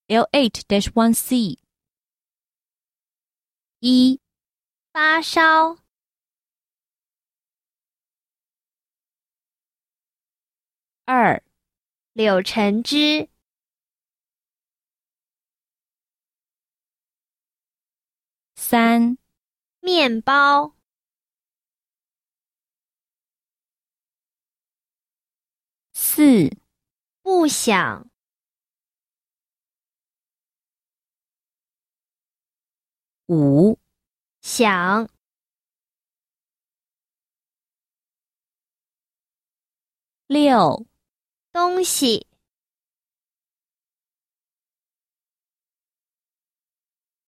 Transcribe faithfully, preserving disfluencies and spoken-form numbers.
L eight dash one C。 一、 发烧。 二、 柳橙汁。 三、 面包。 四、 不想。 五、 想。 六、 东西。